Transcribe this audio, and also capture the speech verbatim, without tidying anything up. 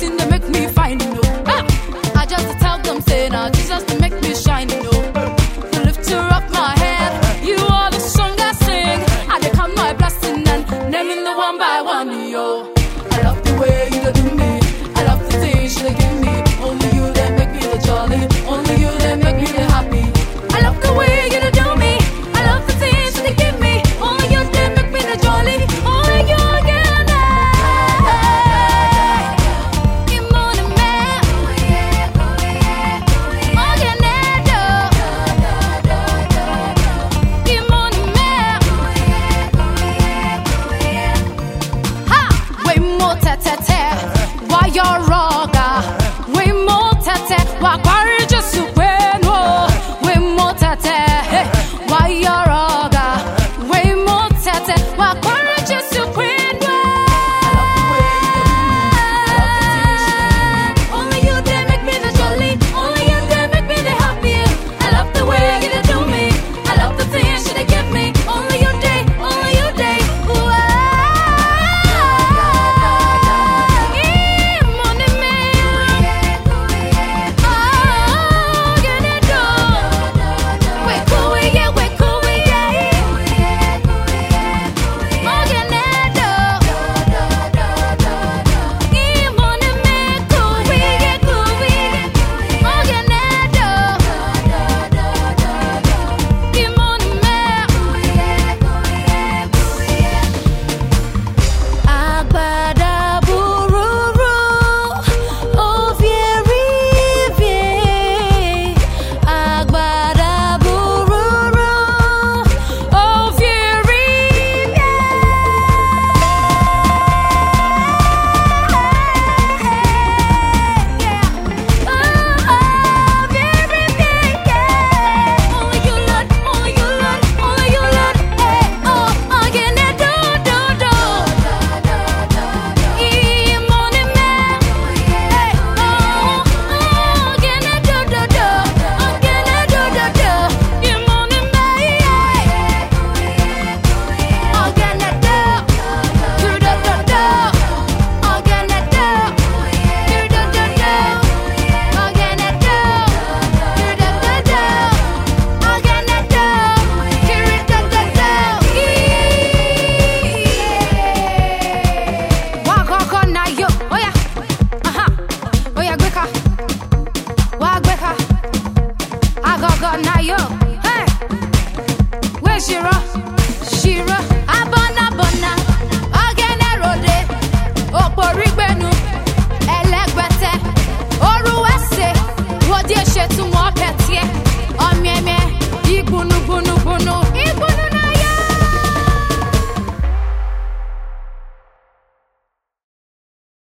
waiting to make me fine, you know. Ah! I just tell them, say, now Jesus to make me shine, you know. The lifter of my head, you are the song I sing. I they count my blessing and naming the one by one, yo. I love the way you do me. I love the things you give me. Only you that make me the jolly. Only you that make me the happy. I love the way you do me. I love the things you give me. Only you that make me the jolly. Only you again. Your roga, we more tete, why quarry just to win, we more tete, why your roga, we more tete, why quarry just to win. Only you they make me the jolly, only you they make me the happy. I love the way you do me, I love the things you give me. Only you day, only you day. Now yo, hey, where's Shira? Shira, Abona Bona, again a rode, Oporibenu, Elegbete, Oruese, what dear shit to more pet, yeah, on me, me, Ibunu Bunu.